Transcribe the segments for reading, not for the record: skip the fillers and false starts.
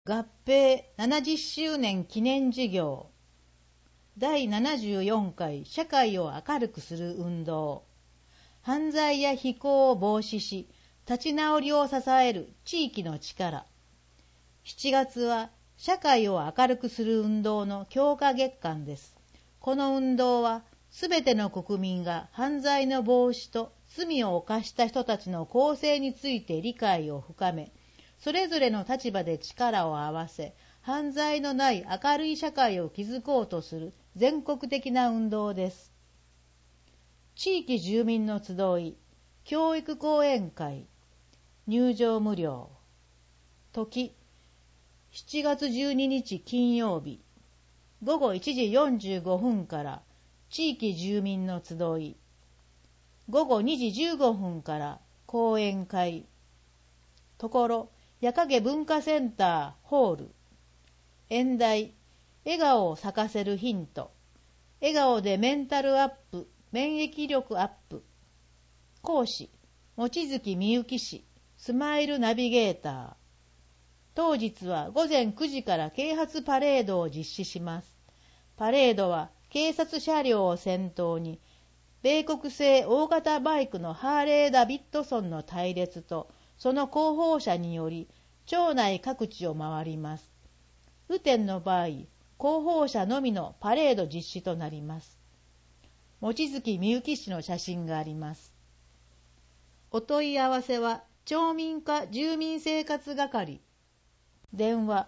合併70周年記念事業第74回社会を明るくする運動、犯罪や非行を防止し立ち直りを支える地域の力。7月は社会を明るくする運動の強化月間です。この運動はすべての国民が犯罪の防止と罪を犯した人たちの更生について理解を深め、それぞれの立場で力を合わせ、犯罪のない明るい社会を築こうとする全国的な運動です。地域住民の集い、教育講演会、入場無料。時、7月12日金曜日、午後1時45分から地域住民の集い、午後2時15分から講演会。ところ、矢影文化センターホール。演題、笑顔を咲かせるヒント。笑顔でメンタルアップ、免疫力アップ。講師、望月みゆき氏、スマイルナビゲーター。当日は午前9時から啓発パレードを実施します。パレードは警察車両を先頭に、米国製大型バイクのハーレー・ダビッドソンの隊列と、その広報車により、町内各地を回ります。雨天の場合、広報車のみのパレード実施となります。望月みゆき氏の写真があります。お問い合わせは、町民課住民生活係。電話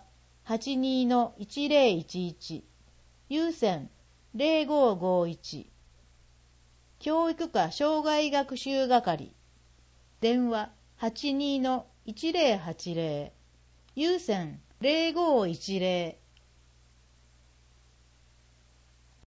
82-1011、有線0551。教育課障害学習係。電話 82-1080、有線0510。